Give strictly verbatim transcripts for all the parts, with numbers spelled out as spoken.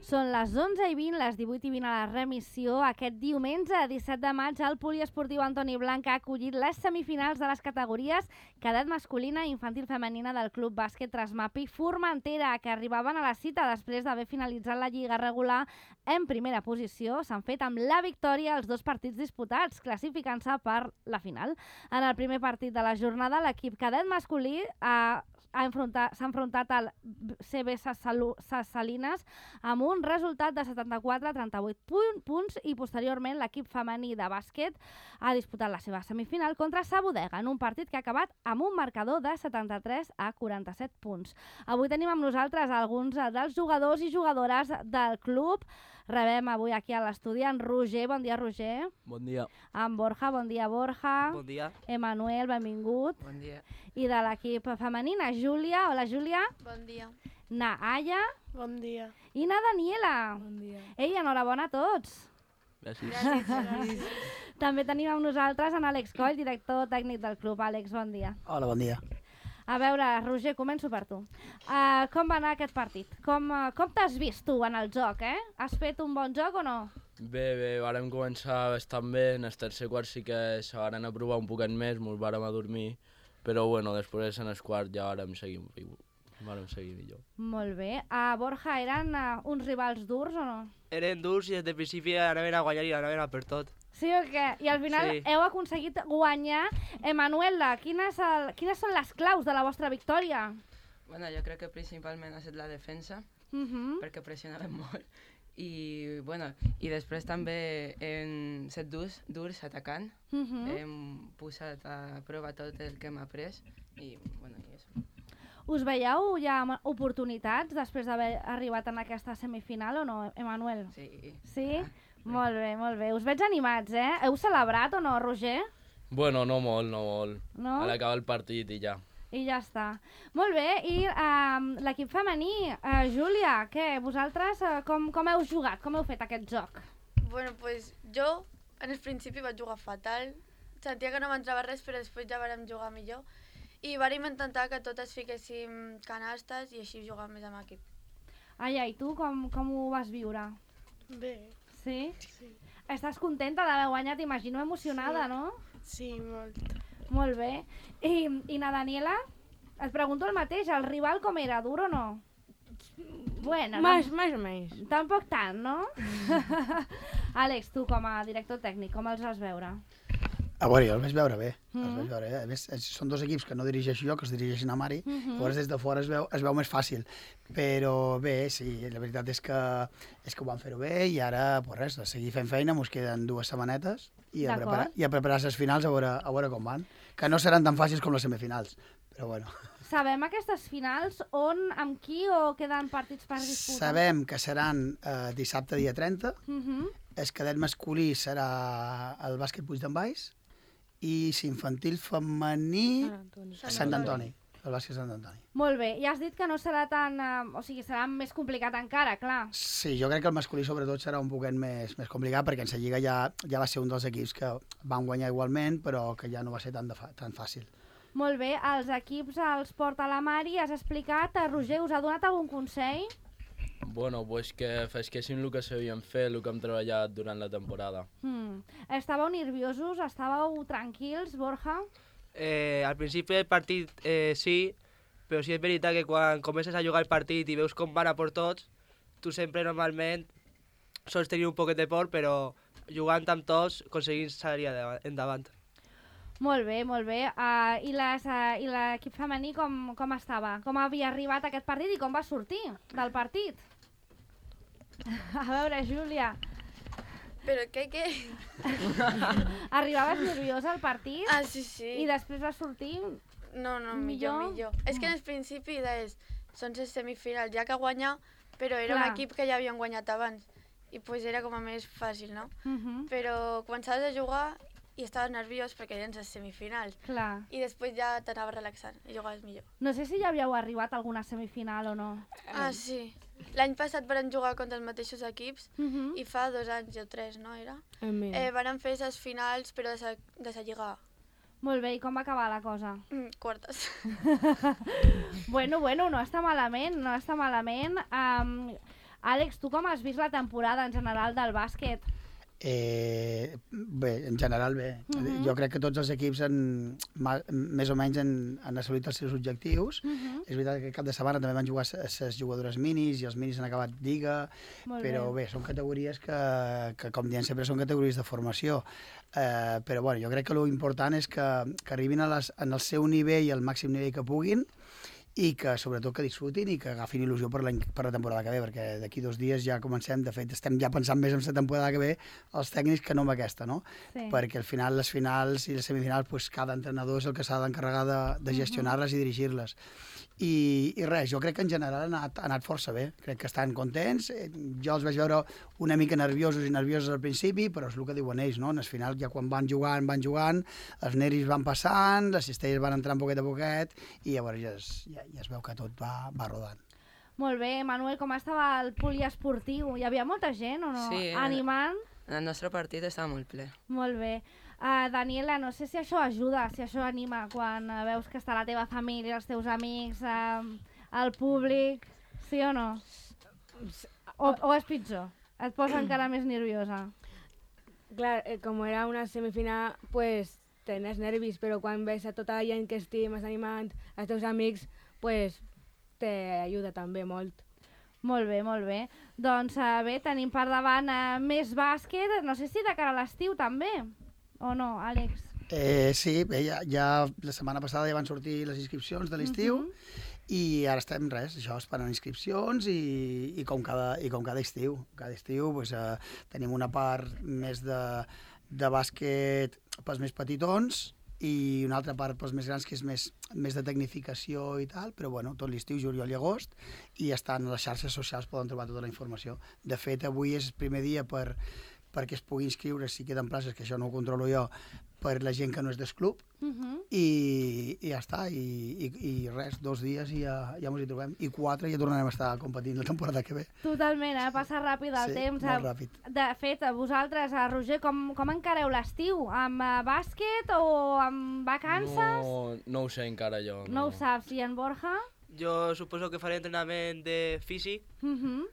Són les onze i vint, les divuit i vint a la remissió. Aquest diumenge, disset de maig, el Poliesportiu Antoni Blanc ha acollit les semifinals de les categories cadet masculina i infantil femenina del Club Bàsquet Trasmapi Formentera, que arribaven a la cita després d'haver finalitzat la lliga regular en primera posició. S'han fet amb la victòria els dos partits disputats, classificant-se per la final. En el primer partit de la jornada, l'equip cadet masculí ha s'ha enfrontat, enfrontat al C B Ses Salines amb un resultat de setanta-quatre a trenta-vuit punts i posteriorment l'equip femení de bàsquet ha disputat la seva semifinal contra Sa Bodega en un partit que ha acabat amb un marcador de setanta-tres a quaranta-set punts. Avui tenim amb nosaltres alguns dels jugadors i jugadores del club. Rebem avui aquí a l'estudi en Roger. Bon dia, Roger. Bon dia. En Borja. Bon dia, Borja. Bon dia. Emanuel, benvingut. Bon dia. I de l'equip femenina, Júlia. Hola, Júlia. Bon dia. Na Aya. Bon dia. I na Daniela. Bon dia. Ei, enhorabona a tots. Gràcies. Gràcies. També tenim amb nosaltres en Àlex Coll, director tècnic del club. Àlex, bon dia. Hola, bon dia. A veure, Roger, començo per tu. Uh, com va anar aquest partit? Com, uh, com t'has vist tu en el joc, eh? Has fet un bon joc o no? Bé, bé, vàrem començar bastant bé, en el tercer quart sí que se varen aprovar un poquet més, mos vàrem adormir, però bueno, després en el quart ja vàrem seguir, vàrem seguir millor. Molt bé. Uh, Borja, eren uh, uns rivals durs o no? Eren durs i des del principi anaven a guanyar i anaven a per tot. Sí o què? I al final Sí. heu aconseguit guanyar. Emanuela, quines, el, quines són les claus de la vostra victòria? Bueno, jo crec que principalment ha estat la defensa, Uh -huh. perquè pressionàvem molt. I, bueno, i després també hem set durs, durs atacant. Uh -huh. Hem posat a prova tot el que hem après. I, bueno, i això. Us veieu ja amb oportunitats després d'haver arribat en aquesta semifinal o no, Emanuel? Sí. Sí? Molt bé, molt bé. Us veig animats, eh? Heu celebrat o no, Roger? Bueno, no molt, no molt. No? A l'acabar el partit i ja. I ja està. Molt bé, i uh, l'equip femení, uh, Júlia, què? Vosaltres uh, com, com heu jugat? Com heu fet aquest joc? Bueno, pues jo en el principi vaig jugar fatal. Sentia que no m'entrava res, però després ja vàrem jugar millor. I vàrem intentar que totes fiquéssim canastes i així jugar més amb equip. Ai, ai, tu com, com ho vas viure? Bé, Sí? sí. Estàs contenta d'haver guanyat? Imagino emocionada, Sí. no? Sí, molt. Molt bé. I, i na Daniela, et pregunto el mateix, el rival com era, dur o no? Bueno, Més, no, més o menys. tampoc tant, no? Àlex, tu com a director tècnic, com els vas veure? A veure, jo els vaig veure bé. Mhm. Els vaig veure bé. A més, és- són dos equips que no dirigeixo jo, que els dirigeixen a Mari, Mhm. llavors des de fora es veu, es veu més fàcil. Però bé, sí, la veritat és que, és que ho van fer-ho bé i ara, pues res, a seguir fent feina, mos queden dues setmanetes i a, D'acord. preparar, i a preparar les finals a veure, a veure com van. Que no seran tan fàcils com les semifinals, però bueno. Sabem aquestes finals on, amb qui o queden partits per disputar? Sabem que seran eh, dissabte dia trenta, Mhm. el cadet masculí serà el bàsquet Puig d'en Baix i l'infantil femení a Sant Antoni, el bàsquet Sant Antoni. Molt bé, i has dit que no serà tan... Eh, o sigui, serà més complicat encara, clar. Sí, jo crec que el masculí sobretot serà un poquet més, més complicat perquè en la Lliga ja, ja va ser un dels equips que van guanyar igualment però que ja no va ser tan, de fa, tan fàcil. Molt bé, els equips els porta la Mari, has explicat, eh, Roger, us ha donat algun consell? Bueno, pues que fesquessin el que sabíem fer, el que hem treballat durant la temporada. Hmm. Estàveu nerviosos? Estàveu tranquils, Borja? Eh, al principi del partit eh, sí, però sí és veritat que quan comences a jugar el partit i veus com van a por tots, tu sempre normalment sols tenir un poquet de por, però jugant amb tots aconseguint salir endavant. Molt bé, molt bé. Uh, I les, uh, i l'equip femení com, com estava? Com havia arribat aquest partit i com va sortir del partit? A veure, Júlia, Però què, què? arribaves nerviosa al partit Ah, sí, sí. i després va sortir... No, no, Millor? millor, millor. És que en el principi deies, són les semifinals, ja que guanyar, però era Clar. un equip que ja havien guanyat abans. I pues era com a més fàcil, no? Uh -huh. Però començaves a jugar i estaves nerviós perquè eren les semifinals. Clar. I després ja t'anaves relaxant i jugaves millor. No sé si ja havíeu arribat a alguna semifinal o no. Ah, sí. L'any passat varen jugar contra els mateixos equips Uh -huh. i fa dos anys o tres, no era? Mm. Eh, varen fer les finals, però de sa, de sa lliga. Molt bé, i com va acabar la cosa? Mm, quartes. Bueno, bueno, no està malament, no està malament. Um, Àlex, tu com has vist la temporada en general del bàsquet? Eh, bé, en general bé. Uh Mhm. -huh. Jo crec que tots els equips han, ma, més o menys han, han assolit els seus objectius. Uh Uh -huh. -huh. És veritat que cap de setmana també van jugar les jugadores minis i els minis han acabat lliga, Molt però bé. bé, són categories que, que com diem sempre, són categories de formació. Eh, però bueno, jo crec que l'important és que, que arribin a les, en el seu nivell, al màxim nivell que puguin, i que sobretot que disfrutin i que agafin il·lusió per, per la temporada que ve, perquè d'aquí dos dies ja comencem, de fet estem ja pensant més en la temporada que ve els tècnics que no en aquesta, no? Sí. Perquè al final les finals i les semifinals pues, cada entrenador és el que s'ha d'encarregar de, de gestionar-les i dirigir-les. I, I res, jo crec que en general ha anat, ha anat força bé, crec que estan contents, eh, jo els vaig veure una mica nerviosos i nerviosos al principi, però és el que diuen ells, no? En el final ja quan van jugant, van jugant, els nervis van passant, les cistelles van entrant poquet a poquet i llavors ja es, ja, ja es veu que tot va, va rodant. Molt bé, Manuel, com estava el poliesportiu? Hi havia molta gent o no? Sí, eh? Animant? En el nostre partit estava molt ple. Molt bé. Uh, Daniela, no sé si això ajuda, si això anima quan uh, veus que està la teva família, els teus amics, uh, el públic, sí o no? O, o és pitjor? Et posa encara més nerviosa? Clar, eh, como era una semifinal, pues tenies nervis, però quan ves a tota la gent que estimes animant, els teus amics, pues te ajuda també molt. Molt bé, molt bé. Doncs uh, bé, tenim per davant uh, més bàsquet, no sé si de cara a l'estiu també, o no, Àlex? Eh, sí, bé, ja, ja la setmana passada ja van sortir les inscripcions de l'estiu, Mhm. i ara estem, res, això, esperant inscripcions i, i, com, cada, i com cada estiu. Cada estiu pues, eh, tenim una part més de, de bàsquet pels més petitons i una altra part pels més grans que és més, més de tecnificació i tal, però bueno, tot l'estiu, juliol i agost, i estan a les xarxes socials, poden trobar tota la informació. De fet, avui és el primer dia per, perquè es pugui inscriure, si queden places, que això no ho controlo jo, per la gent que no és del club, Uh -huh. i, i ja està, i, i, i res, dos dies i ja, ja ens hi trobem, i quatre ja tornarem a estar competint la temporada que ve. Totalment, eh? Passa ràpid el Sí, temps. molt ràpid. De fet, a vosaltres, a Roger, com, com encareu l'estiu? Amb uh, bàsquet o amb vacances? No, no ho sé encara jo. No ho saps. I en Borja? Jo suposo que faré entrenament de físic Uh -huh.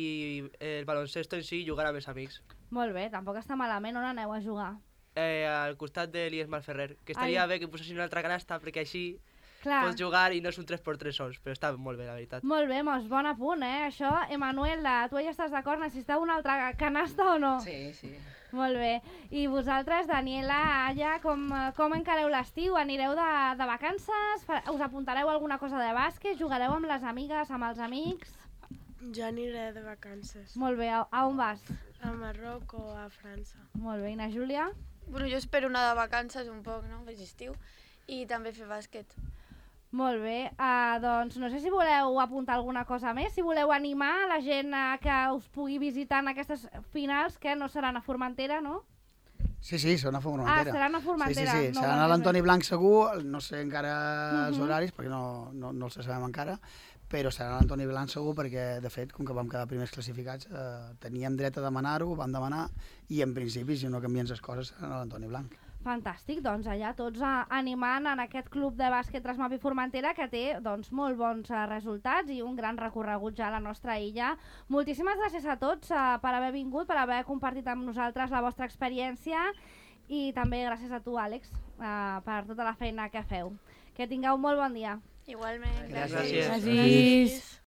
i el baloncesto en si jugar amb els amics. Molt bé, tampoc està malament. On aneu a jugar? Eh, al costat de l'I E S Malferrer, que estaria Ai. bé que posessin una altra canasta perquè així Clar. pots jugar i no és un tres per tres sols, però està molt bé, la veritat. Molt bé, mos, bon apunt, eh? Això, Emanuel, tu ja estàs d'acord? Necessiteu una altra canasta o no? Sí, sí. Molt bé. I vosaltres, Daniela, Aya, com, com encareu l'estiu? Anireu de, de vacances? Fa- Us apuntareu a alguna cosa de bàsquet? Jugareu amb les amigues, amb els amics? Jo aniré de vacances Molt bé. A, a on vas? a Marroc o a França. Molt bé. I na Júlia? Bueno, jo espero anar de vacances un poc, no?, que és estiu, i també fer bàsquet. Molt bé. Uh, doncs no sé si voleu apuntar alguna cosa més, si voleu animar la gent uh, que us pugui visitar en aquestes finals, que no seran a Formentera, no? Sí, sí, seran a Formentera. Ah, seran a Formentera. Sí, sí, sí. No Seran ho a he l'Antoni fet. Blanc segur, no sé encara els Mhm. horaris, perquè no, no, no els sabem encara, però serà a l'Antoni Blanc segur perquè, de fet, com que vam quedar primers classificats, eh, teníem dret a demanar-ho, ho vam demanar, i en principi, si no canvien les coses, seran a l'Antoni Blanc. Fantàstic, doncs allà tots uh, animant en aquest club de bàsquet Trasmapi Formentera que té doncs, molt bons uh, resultats i un gran recorregut ja a la nostra illa. Moltíssimes gràcies a tots uh, per haver vingut, per haver compartit amb nosaltres la vostra experiència i també gràcies a tu, Àlex, uh, per tota la feina que feu. Que tingueu molt bon dia. Igualment, Gràcies. gràcies. Gràcies. Gràcies.